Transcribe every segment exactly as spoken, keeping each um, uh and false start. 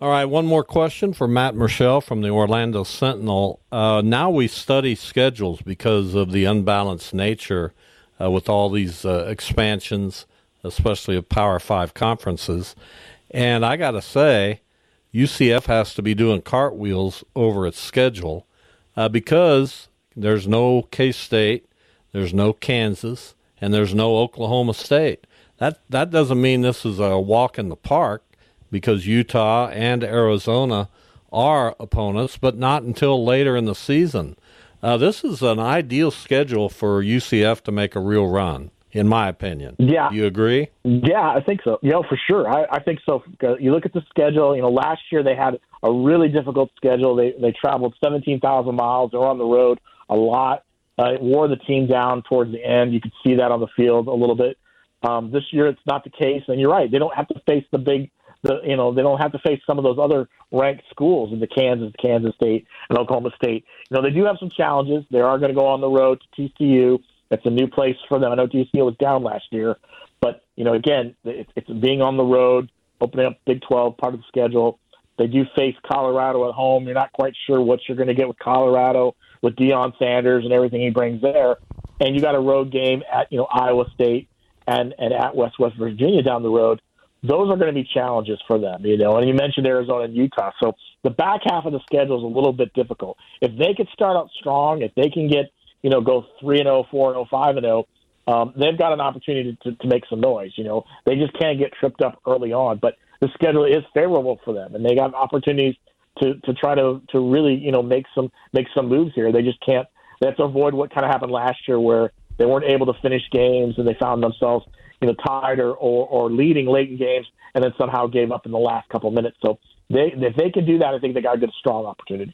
All right, one more question for Matt Murschel from the Orlando Sentinel. Uh, now we study schedules because of the unbalanced nature uh, with all these uh, expansions, especially of Power Five conferences. And I got to say, U C F has to be doing cartwheels over its schedule uh, because there's no K-State, there's no Kansas, and there's no Oklahoma State. That that doesn't mean this is a walk in the park, because Utah and Arizona are opponents, but not until later in the season. Uh, this is an ideal schedule for U C F to make a real run, in my opinion. Yeah. Do you agree? Yeah, I think so. You know, for sure. I, I think so. You look at the schedule, you know, last year they had a really difficult schedule. They they traveled seventeen thousand miles. They were on the road a lot. Uh, it wore the team down towards the end. You could see that on the field a little bit. Um, this year it's not the case, and you're right. They don't have to face the big The, you know, they don't have to face some of those other ranked schools in the Kansas, Kansas State, and Oklahoma State. You know, they do have some challenges. They are going to go on the road to T C U. It's a new place for them. I know T C U was down last year, but, you know, again, it's, it's being on the road, opening up Big twelve, part of the schedule. They do face Colorado at home. You're not quite sure what you're going to get with Colorado, with Deion Sanders and everything he brings there. And you got a road game at, you know, Iowa State and, and at West West Virginia down the road. Those are going to be challenges for them, you know. And you mentioned Arizona and Utah. So the back half of the schedule is a little bit difficult. If they could start out strong, if they can get, you know, go three and oh, four and oh, five and oh, um, they've got an opportunity to, to make some noise, you know. They just can't get tripped up early on. But the schedule is favorable for them, and they got opportunities to, to try to, to really, you know, make some make some moves here. They just can't. They have to avoid what kind of happened last year where they weren't able to finish games and they found themselves, you know, tied or, or, or leading late in games and then somehow gave up in the last couple of minutes. So they, if they can do that, I think they got a good, strong opportunity.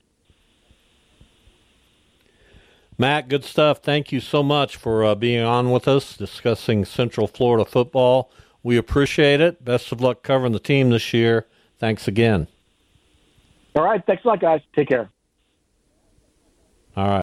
Matt, good stuff. Thank you so much for uh, being on with us, discussing Central Florida football. We appreciate it. Best of luck covering the team this year. Thanks again. All right. Thanks a lot, guys. Take care. All right.